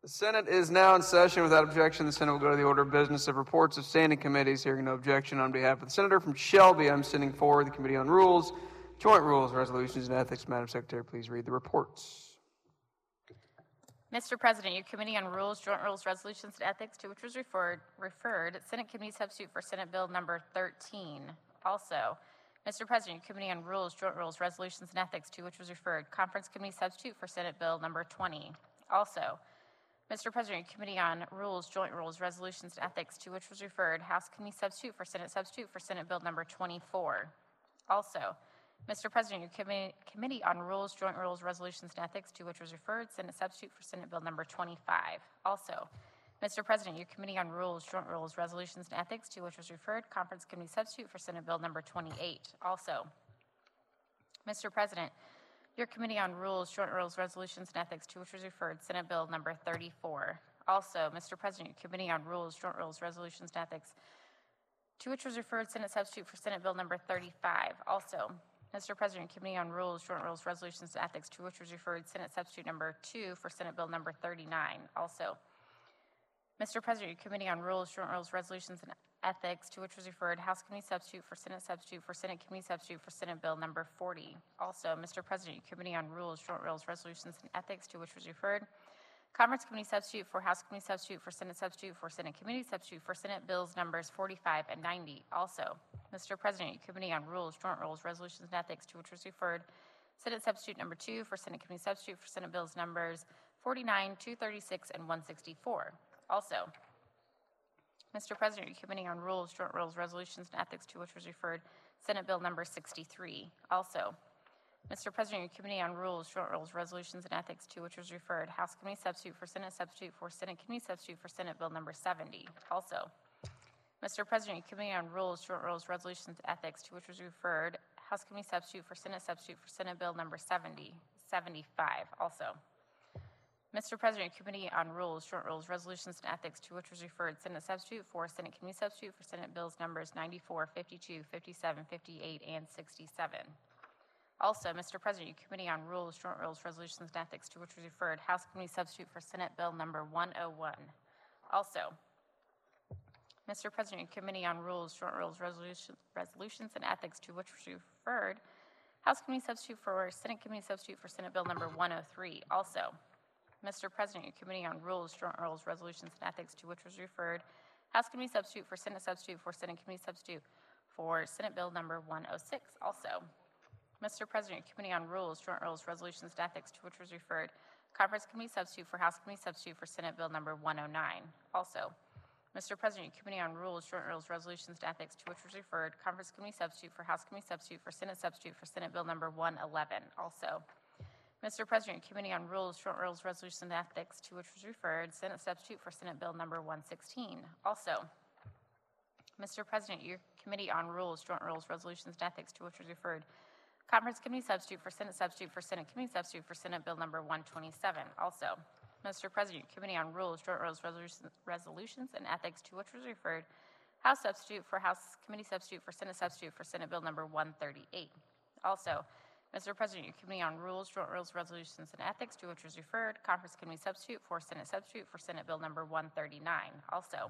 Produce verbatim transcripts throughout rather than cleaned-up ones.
The Senate is now in session. Without objection, the Senate will go to the order of business of reports of standing committees. Hearing no objection, on behalf of the Senator from Shelby, I'm sending forward the Committee on Rules, Joint Rules, Resolutions, and Ethics. Madam Secretary, please read the reports. Mister President, your Committee on Rules, Joint Rules, Resolutions, and Ethics, to which was referred, referred Senate Committee Substitute for Senate Bill Number thirteen. Also, Mister President, your Committee on Rules, Joint Rules, Resolutions, and Ethics, to which was referred Conference Committee Substitute for Senate Bill Number twenty. Also, Mister President, your Committee on Rules, Joint Rules, Resolutions, and Ethics, to which was referred House Committee Substitute for Senate Substitute for Senate Bill Number twenty-four. Also, Mister President, your commi- Committee on Rules, Joint Rules, Resolutions, and Ethics, to which was referred Senate Substitute for Senate Bill Number twenty-five. Also, Mister President, your Committee on Rules, Joint Rules, Resolutions, and Ethics, to which was referred Conference Committee Substitute for Senate Bill Number twenty-eight. Also, Mister President, your Committee on Rules, Joint Rules, Resolutions, and Ethics, to which was referred Senate Bill Number thirty-four. Also, Mister President, your Committee on Rules, Joint Rules, Resolutions, and Ethics, to which was referred Senate Substitute for Senate Bill Number thirty-five. Also, Mister President, your Committee on Rules, Joint Rules, Resolutions, and Ethics, to which was referred Senate Substitute Number two for Senate Bill Number thirty-nine. Also, Mister President, your Committee on Rules, Joint Rules, Resolutions, and Ethics, to which was referred House Committee Substitute for Senate Substitute for Senate Committee Substitute for Senate Bill Number forty. Also, Mister President, your Committee on Rules, Joint Rules, Resolutions, and Ethics, to which was referred Conference Committee Substitute for House Committee Substitute for Senate Substitute for Senate Committee Substitute for Senate Bills Numbers forty-five and ninety. Also, Mister President, your Committee on Rules, Joint Rules, Resolutions, and Ethics, to which was referred Senate Substitute Number two for Senate Committee Substitute for Senate Bills Numbers forty-nine, two thirty-six, and one sixty-four. Also, Mister President, your Committee on Rules, Joint Rules, Resolutions, and Ethics, to which was referred Senate Bill Number sixty-three. Also, Mister President, your Committee on Rules, Joint Rules, Resolutions, and Ethics, to which was referred House Committee Substitute for Senate Substitute for Senate Committee Substitute for Senate Bill Number seventy. Also, Mister President, your Committee on Rules, Joint Rules, Resolutions, and Ethics, to which was referred House Committee Substitute for Senate Substitute for Senate Bill Number seventy, seventy-five. Also, Mister President, your Committee on Rules, Joint Rules, Resolutions, and Ethics, to which was referred Senate Substitute for Senate Committee Substitute for Senate Bills Numbers ninety-four, fifty-two, fifty-seven, fifty-eight, and sixty-seven. Also, Mister President, your Committee on Rules, Joint Rules, Resolutions, and Ethics, to which was referred House Committee Substitute for Senate Bill Number one oh one. Also, Mister President, your Committee on Rules, Joint Rules, Resolutions, Resolutions, and Ethics, to which was referred House Committee Substitute for Senate Committee Substitute for Senate Bill Number one oh three. Also, Mister President, your Committee on Rules, Joint Rules, Resolutions, and Ethics, to which was referred House Committee Substitute for Senate Substitute for Senate Committee Substitute for Senate Bill Number one oh six. Also, Mister President, your Committee on Rules, Joint Rules, Resolutions, and Ethics, to which was referred Conference Committee Substitute for House Committee Substitute for Senate Bill Number one oh nine. Also, Mister President, your Committee on Rules, Joint Rules, Resolutions, and Ethics, to which was referred Conference Committee Substitute for House Committee Substitute for Senate Substitute for Senate Bill Number one eleven. Also, Mister President, your Committee on Rules, Joint Rules, Resolutions, and Ethics, to which was referred Senate Substitute for Senate Bill Number one sixteen. Also, Mister President, your Committee on Rules, Joint Rules, Resolutions, and Ethics, to which was referred Conference Committee Substitute for Senate Substitute for Senate Committee Substitute for Senate Bill Number one twenty-seven. Also, Mister President, your Committee on Rules, Joint Rules, Resolutions, Resolutions, and Ethics, to which was referred House Substitute for House Committee Substitute for Senate Substitute for Senate Bill Number one thirty-eight. Also, Mister President, your Committee on Rules, Joint Rules, Resolutions, and Ethics, to which was referred Conference Committee Substitute for Senate Substitute for Senate Bill Number one thirty-nine. Also,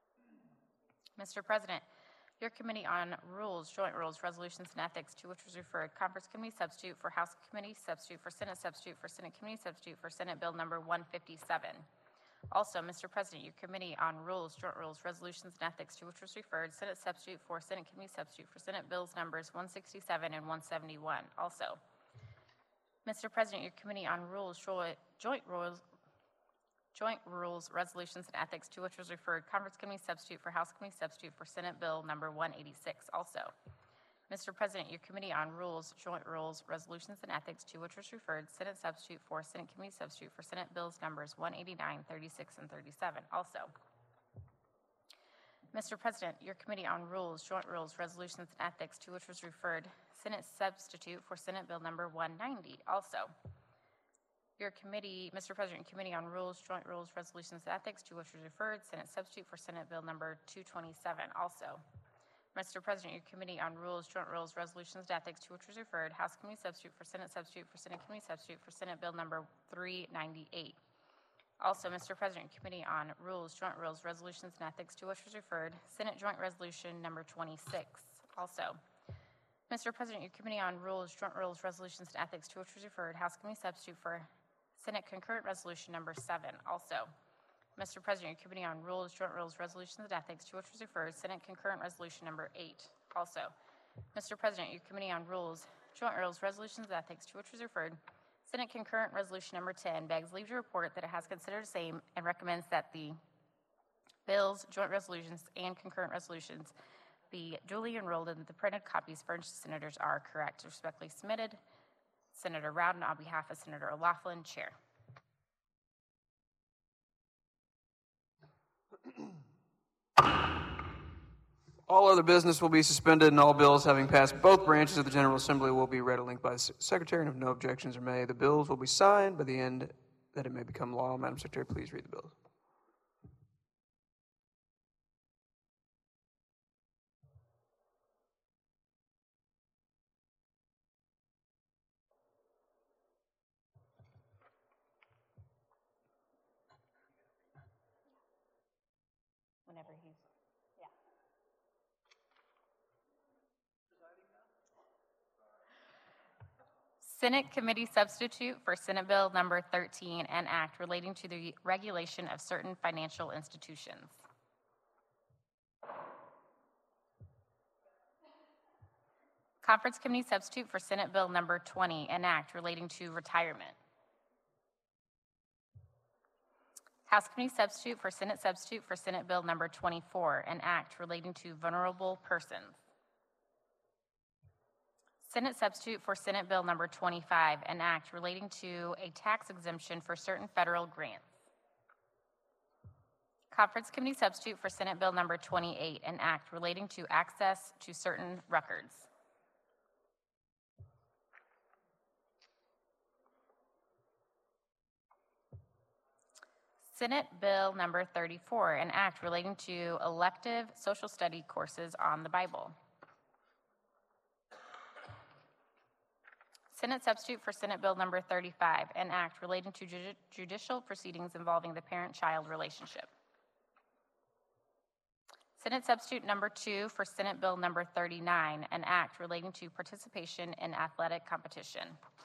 Mister President, your Committee on Rules, Joint Rules, Resolutions, and Ethics, to which was referred Conference Committee Substitute for House Committee Substitute for Senate Substitute for Senate Committee Substitute for Senate Bill Number one fifty-seven. Also, Mister President, your Committee on Rules, Joint Rules, Resolutions, and Ethics, to which was referred Senate Substitute for Senate Committee Substitute for Senate Bills Numbers one sixty-seven and one seventy-one. Also, Mister President, your Committee on Rules, Joint, Joint Rules, Joint Rules, Resolutions, and Ethics, to which was referred Conference Committee Substitute for House Committee Substitute for Senate Bill Number one eighty-six. Also, Mister President, your Committee on Rules, Joint Rules, Resolutions, and Ethics, to which was referred Senate Substitute for Senate Committee Substitute for Senate Bills Numbers one eighty-nine, thirty-six, and thirty-seven. Also, Mister President, your Committee on Rules, Joint Rules, Resolutions, and Ethics, to which was referred Senate Substitute for Senate Bill Number one ninety. Also, your committee, Mister President, Committee on Rules, Joint Rules, Resolutions, and Ethics, to which was referred Senate Substitute for Senate Bill Number two twenty-seven. Also, Mister President, your Committee on Rules, Joint Rules, Resolutions, and Ethics, to which was referred House Committee Substitute for Senate Substitute for Senate Committee Substitute for Senate Bill Number three ninety-eight. Also, Mister President, Committee on Rules, Joint Rules, Resolutions, and Ethics, to which was referred Senate Joint Resolution Number twenty-six. Also, Mister President, your Committee on Rules, Joint Rules, Resolutions, and Ethics, to which was referred House Committee Substitute for Senate Concurrent Resolution Number seven. Also, Mister President, your Committee on Rules, Joint Rules, Resolutions, and Ethics, to which was referred Senate Concurrent Resolution Number eight. Also, Mister President, your Committee on Rules, Joint Rules, Resolutions, and Ethics, to which was referred Senate Concurrent Resolution Number ten, begs leave to report that it has considered the same and recommends that the bills, joint resolutions, and concurrent resolutions be duly enrolled and that the printed copies furnished to senators are correct. Respectfully submitted, Senator Rowden on behalf of Senator O'Laughlin, Chair. All other business will be suspended, and all bills having passed both branches of the General Assembly will be read and linked by the Secretary, and if no objections are made, the bills will be signed by the end that it may become law. Madam Secretary, please read the bills. Whenever he's, yeah. Senate Committee Substitute for Senate Bill Number thirteen, an act relating to the regulation of certain financial institutions. Conference Committee Substitute for Senate Bill Number twenty, an act relating to retirement. House Committee Substitute for Senate Substitute for Senate Bill Number twenty-four, an act relating to vulnerable persons. Senate Substitute for Senate Bill Number twenty-five, an act relating to a tax exemption for certain federal grants. Conference Committee Substitute for Senate Bill Number twenty-eight, an act relating to access to certain records. Senate Bill Number thirty-four, an act relating to elective social study courses on the Bible. Senate Substitute for Senate Bill Number thirty-five, an act relating to judi- judicial proceedings involving the parent-child relationship. Senate Substitute Number two for Senate Bill Number thirty-nine, an act relating to participation in athletic competition.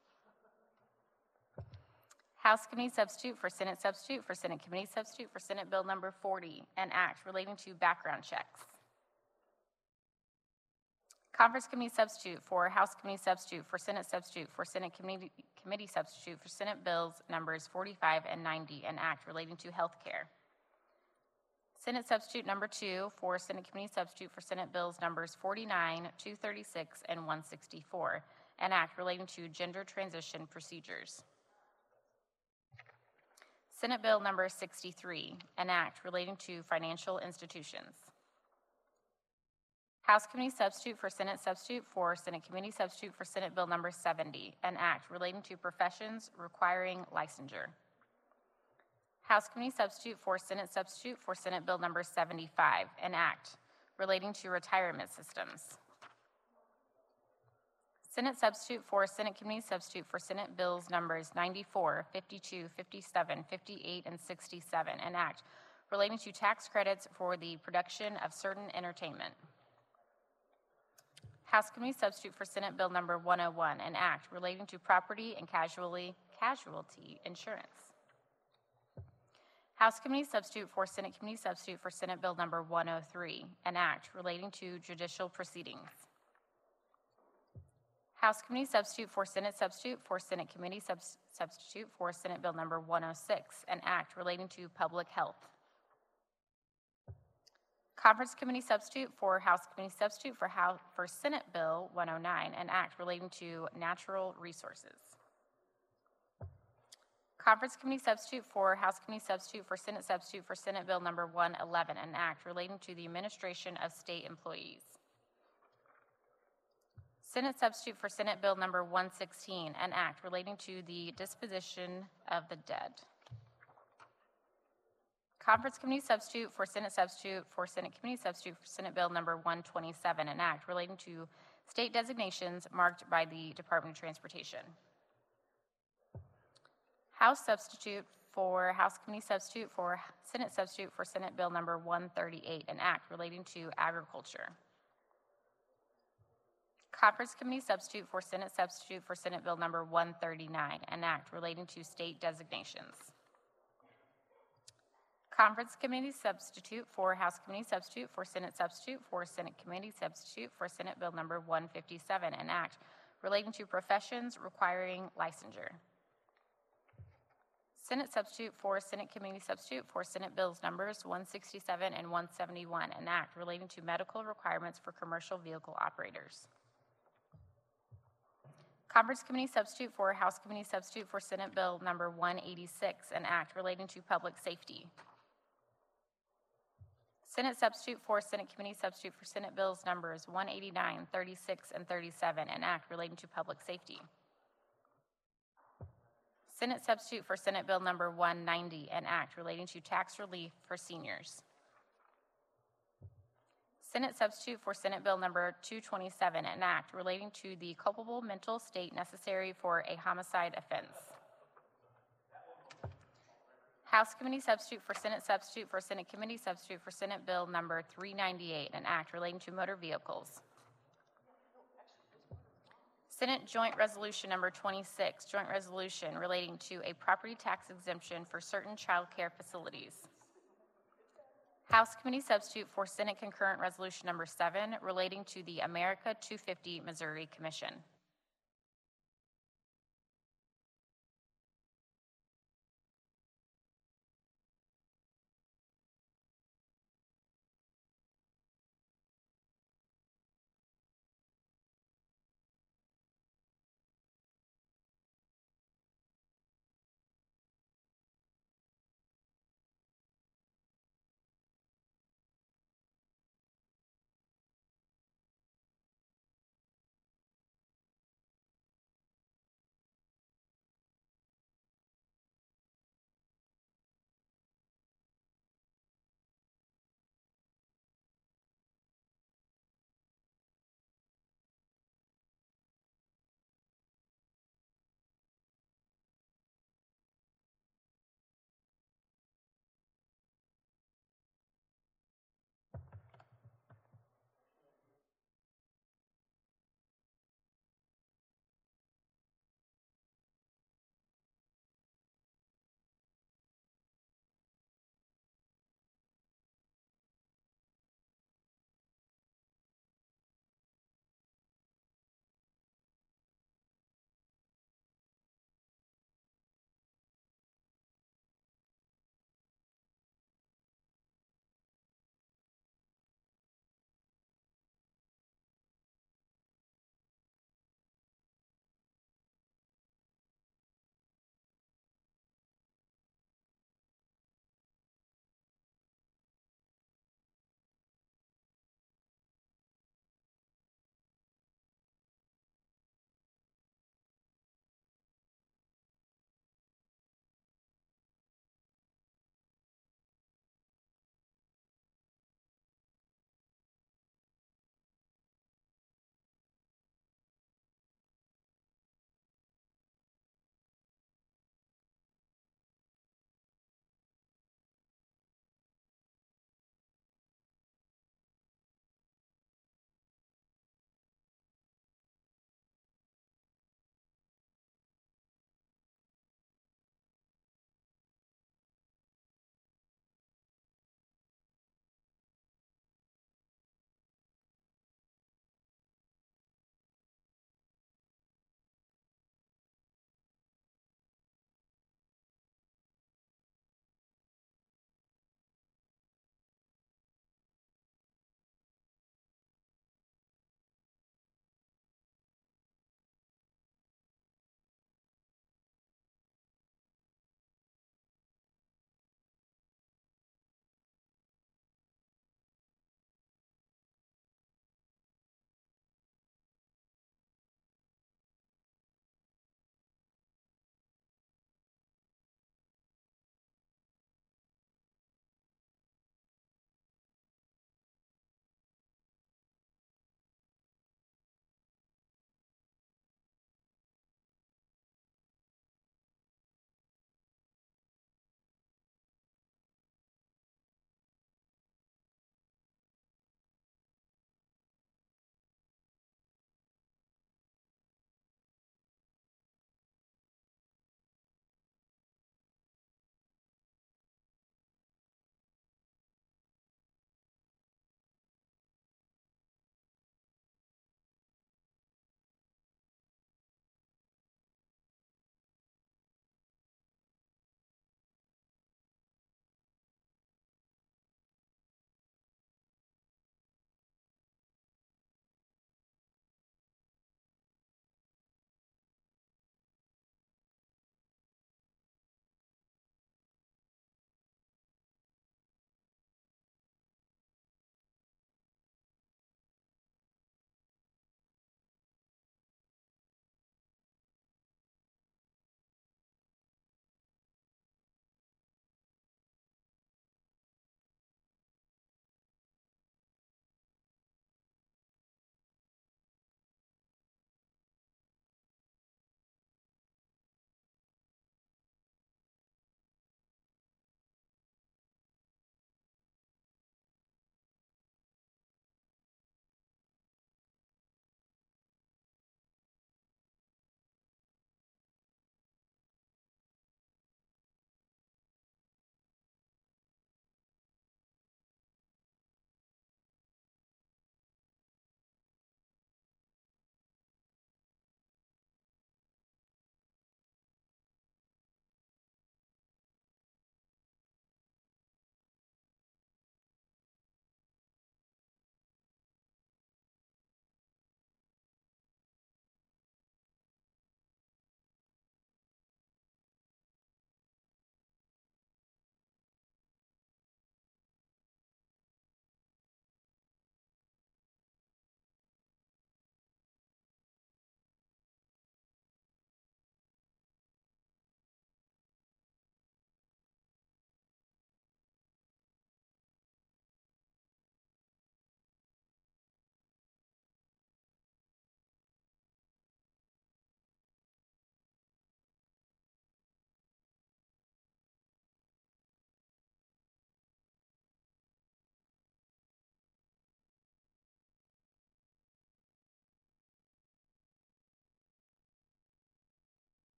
House Committee Substitute for Senate Substitute for Senate Committee Substitute for Senate Bill Number forty, an act relating to background checks. Conference Committee Substitute for House Committee Substitute for Senate Substitute for Senate Committee, Committee Substitute for Senate Bills Numbers forty-five and ninety, an act relating to health care. Senate Substitute Number two for Senate Committee Substitute for Senate Bills Numbers forty-nine, two thirty-six, and one sixty-four, an act relating to gender transition procedures. Senate Bill Number sixty-three, an act relating to financial institutions. House Committee Substitute for Senate Substitute for Senate Committee Substitute for Senate Bill Number seventy, an act relating to professions requiring licensure. House Committee Substitute for Senate Substitute for Senate Bill Number seventy-five, an act relating to retirement systems. Senate Substitute for Senate Committee Substitute for Senate Bills Numbers ninety-four, fifty-two, fifty-seven, fifty-eight, and sixty-seven, an act relating to tax credits for the production of certain entertainment. House Committee Substitute for Senate Bill Number one oh one, an act relating to property and casualty, casualty insurance. House Committee Substitute for Senate Committee Substitute for Senate Bill Number one oh three, an act relating to judicial proceedings. House Committee Substitute for Senate Substitute for Senate Committee Subs- Substitute for Senate Bill Number one oh six, an act relating to public health. Conference Committee Substitute for House Committee Substitute for, House, for Senate Bill one oh nine, an act relating to natural resources. Conference Committee Substitute for House Committee Substitute for Senate Substitute for Senate Bill Number one eleven, an act relating to the administration of state employees. Senate Substitute for Senate Bill Number one sixteen, an act relating to the disposition of the dead. Conference Committee Substitute for Senate Substitute for Senate Committee Substitute for Senate Bill Number one twenty-seven, an act relating to state designations marked by the Department of Transportation. House Substitute for House Committee Substitute for Senate Substitute for Senate Bill Number one thirty-eight, an act relating to agriculture. Conference Committee Substitute for Senate Substitute for Senate Bill Number one thirty-nine, an act relating to state designations. Conference Committee Substitute for House Committee Substitute for Senate Substitute for Senate Committee Substitute for Senate Bill Number one fifty-seven, an act relating to professions requiring licensure. Senate Substitute for Senate Committee Substitute for Senate Bills Numbers one sixty-seven and one seventy-one, an act relating to medical requirements for commercial vehicle operators. Conference Committee Substitute for House Committee Substitute for Senate Bill Number one eighty-six, an act relating to public safety. Senate Substitute for Senate Committee Substitute for Senate Bills Numbers one eighty-nine, thirty-six, and thirty-seven, an act relating to public safety. Senate Substitute for Senate Bill Number one ninety, an act relating to tax relief for seniors. Senate Substitute for Senate Bill Number two twenty-seven, an act relating to the culpable mental state necessary for a homicide offense. House Committee Substitute for Senate Substitute for Senate Committee Substitute for Senate Bill Number three ninety-eight, an act relating to motor vehicles. Senate Joint Resolution Number twenty-six, Joint Resolution relating to a property tax exemption for certain child care facilities. House Committee Substitute for Senate Concurrent Resolution Number seven relating to the America two fifty Missouri Commission.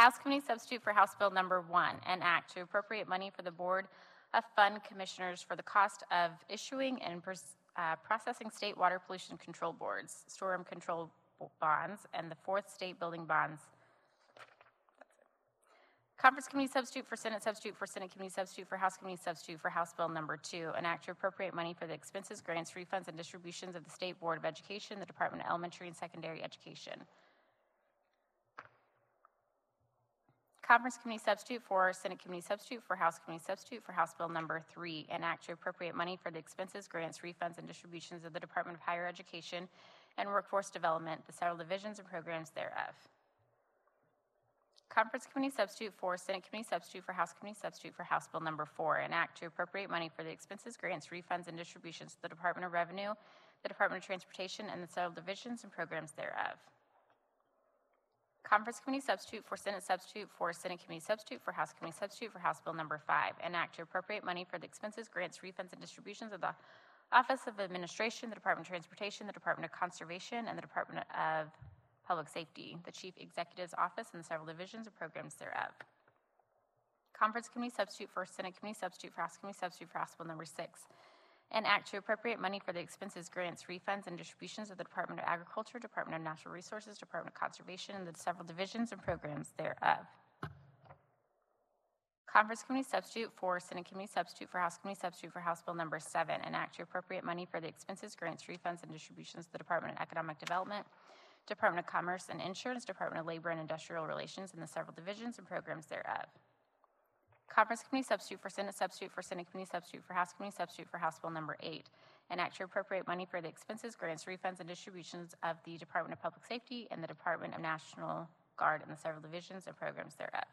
House Committee Substitute for House Bill Number One, an act to appropriate money for the Board of Fund Commissioners for the cost of issuing and pers- uh, processing state water pollution control boards, storm control bonds, and the fourth state building bonds. Conference Committee Substitute for Senate Substitute for Senate Committee Substitute for House Committee Substitute for House Bill Number Two, an act to appropriate money for the expenses, grants, refunds, and distributions of the State Board of Education, the Department of Elementary and Secondary Education. Conference Committee Substitute for Senate Committee Substitute for House Committee Substitute for House Bill Number Three, an act to appropriate money for the expenses, grants, refunds, and distributions of the Department of Higher Education and Workforce Development, the several divisions and programs thereof. Conference Committee Substitute for Senate Committee Substitute for House Committee Substitute for House Bill Number Four, an act to appropriate money for the expenses, grants, refunds, and distributions to the Department of Revenue, the Department of Transportation, and the several divisions and programs thereof. Conference Committee Substitute for Senate Substitute for Senate Committee Substitute for House Committee Substitute for House Bill Number Five, an act to appropriate money for the expenses, grants, refunds, and distributions of the Office of Administration, the Department of Transportation, the Department of Conservation, and the Department of Public Safety, the Chief Executive's Office, and the several divisions and programs thereof. Conference Committee Substitute for Senate Committee Substitute for House Committee Substitute for House Bill Number Six, an act to appropriate money for the expenses, grants, refunds, and distributions of the Department of Agriculture, Department of Natural Resources, Department of Conservation, and the several divisions and programs thereof. Conference Committee Substitute for Senate Committee Substitute for House Committee Substitute for House Bill Number Seven, an act to appropriate money for the expenses, grants, refunds, and distributions of the Department of Economic Development, Department of Commerce and Insurance, Department of Labor and Industrial Relations, and the several divisions and programs thereof. Conference Committee Substitute for Senate Substitute for Senate Committee Substitute for House Committee Substitute for House Bill Number Eight, an act to appropriate money for the expenses, grants, refunds, and distributions of the Department of Public Safety and the Department of National Guard and the several divisions and programs thereof.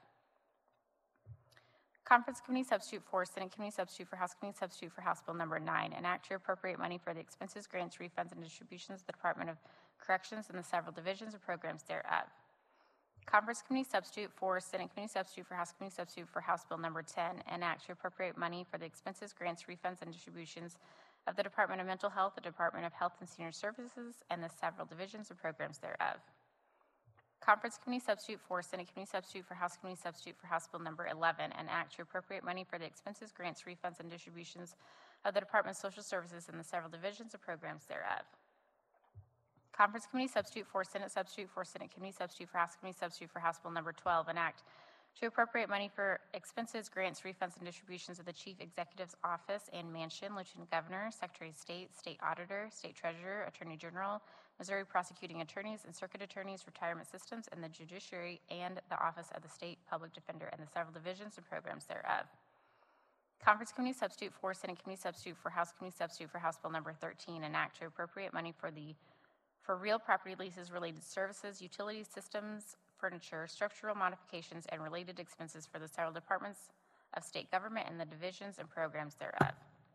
Conference Committee Substitute for Senate Committee Substitute for House Committee Substitute for House Bill Number Nine, an act to appropriate money for the expenses, grants, refunds, and distributions of the Department of Corrections and the several divisions and programs thereof. Conference Committee Substitute for Senate Committee Substitute for House Committee Substitute for House Bill Number ten, an act to appropriate money for the expenses, grants, refunds, and distributions of the Department of Mental Health, the Department of Health and Senior Services, and the several divisions and programs thereof. Conference Committee Substitute for Senate Committee Substitute for House Committee Substitute for House Bill Number eleven, an act to appropriate money for the expenses, grants, refunds, and distributions of the Department of Social Services and the several divisions and programs thereof. Conference Committee Substitute for Senate Substitute for Senate Committee Substitute for House Committee Substitute for House Bill Number twelve, an act to appropriate money for expenses, grants, refunds, and distributions of the Chief Executive's Office and Mansion, Lieutenant Governor, Secretary of State, State Auditor, State Treasurer, Attorney General, Missouri Prosecuting Attorneys and Circuit Attorneys, Retirement Systems, and the Judiciary, and the Office of the State Public Defender, and the several divisions and programs thereof. Conference Committee Substitute for Senate Committee Substitute for House Committee Substitute for House Bill Number thirteen, an act to appropriate money for the for real property leases, related services, utility systems, furniture, structural modifications, and related expenses for the several departments of state government and the divisions and programs thereof.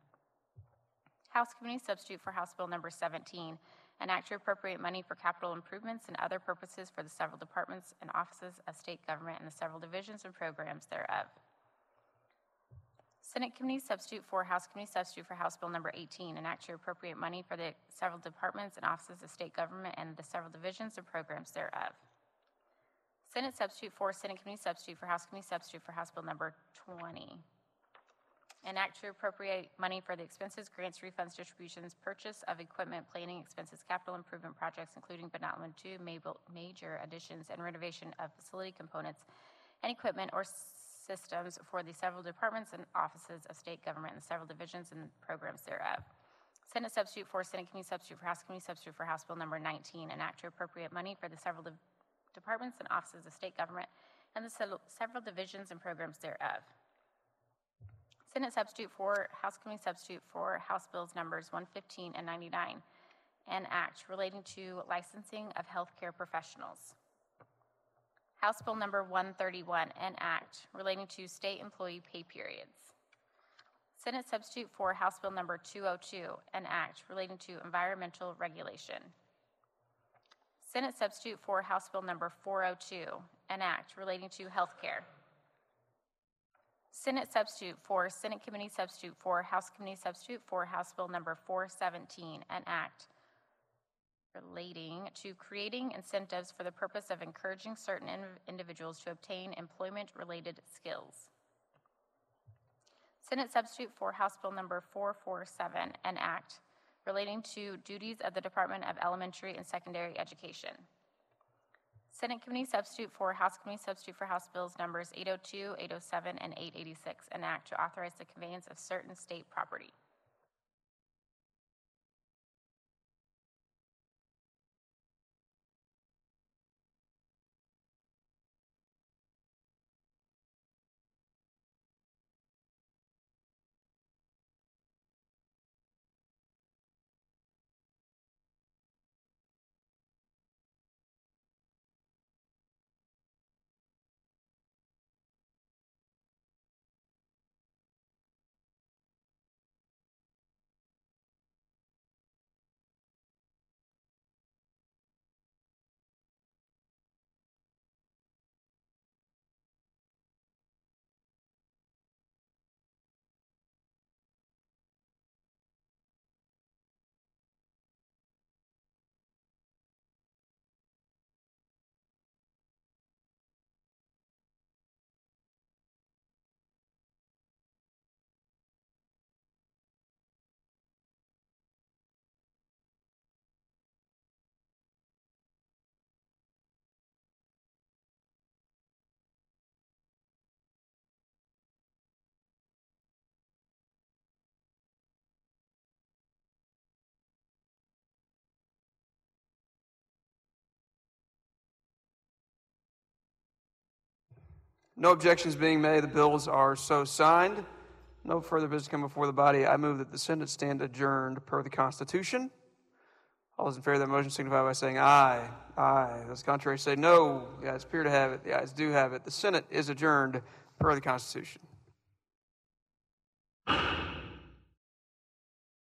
House Committee Substitute for House Bill Number seventeen, an act to appropriate money for capital improvements and other purposes for the several departments and offices of state government and the several divisions and programs thereof. Senate Committee Substitute for House Committee Substitute for House Bill Number eighteen, an act to appropriate money for the several departments and offices of state government and the several divisions and programs thereof. Senate Substitute for Senate Committee Substitute for House Committee Substitute for House Bill Number twenty, an act to appropriate money for the expenses, grants, refunds, distributions, purchase of equipment, planning expenses, capital improvement projects, including but not limited to major additions and renovation of facility components and equipment or systems for the several departments and offices of state government and the several divisions and programs thereof. Senate Substitute for Senate Committee Substitute for House Committee Substitute for House Bill Number nineteen, an act to appropriate money for the several de departments and offices of state government and the several divisions and programs thereof. Senate Substitute for House Committee Substitute for House Bills Numbers one fifteen and ninety-nine, an act relating to licensing of healthcare professionals. House Bill Number one thirty-one, an act relating to state employee pay periods. Senate Substitute for House Bill Number two oh two, an act relating to environmental regulation. Senate Substitute for House Bill Number four oh two, an act relating to health care. Senate Substitute for Senate Committee Substitute for House Committee Substitute for House Bill Number four seventeen, an act relating to creating incentives for the purpose of encouraging certain in- individuals to obtain employment-related skills. Senate Substitute for House Bill Number four forty-seven, an act relating to duties of the Department of Elementary and Secondary Education. Senate Committee Substitute for House Committee Substitute for House Bills Numbers eight oh two, eight oh seven, and eight eighty-six, an act to authorize the conveyance of certain state property. No objections being made, the bills are so signed. No further business come before the body. I move that the Senate stand adjourned per the Constitution. All those in favor of that motion signify by saying aye. Aye. Those contrary say no. The ayes appear to have it. The ayes do have it. The Senate is adjourned per the Constitution.